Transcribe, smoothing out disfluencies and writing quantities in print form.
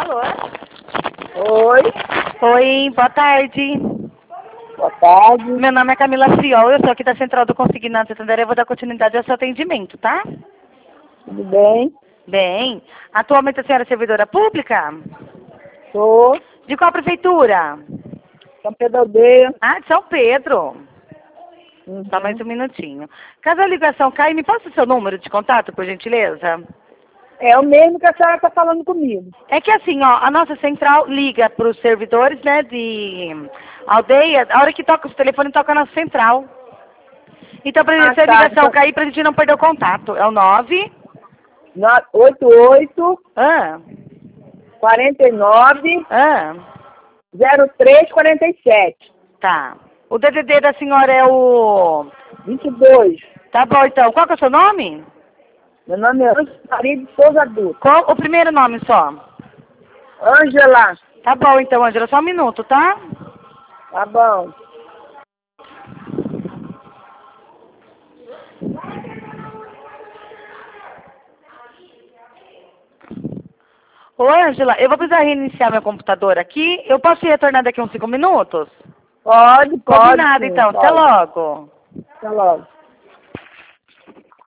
Alô? Oi, Oi, boa tarde. boa tarde. Meu nome é Camila Friol, eu sou aqui da Central do Consignado Santander. Eu vou dar continuidade ao seu atendimento, tá? Tudo bem? Bem, atualmente a senhora é servidora pública? Sou De qual prefeitura? São Pedro Aldeia. Ah, de São Pedro. Só mais um minutinho. Caso a ligação caia, me passa o seu número de contato, por gentileza? É o mesmo que a senhora está falando comigo. É que assim, ó, a nossa central liga para os servidores, né, de aldeia, a hora que toca o telefone, toca a nossa central. Então, se a Tá. ligação cair, pra gente não perder o contato, é o 9... 88 Ah, 49 ah, 03 47 tá. O DDD da senhora é o... 22. Tá bom, então. Qual que é o seu nome? Meu nome é Ângela Maria de Souza Dutra. Qual o primeiro nome só? Ângela. Tá bom, então, Ângela. Só um minuto, tá? Tá bom. Ô, Ângela, eu vou precisar reiniciar meu computador aqui. Eu posso retornar daqui uns 5 minutos? Pode, Combinado, sim, então. Até pode. logo. Até logo.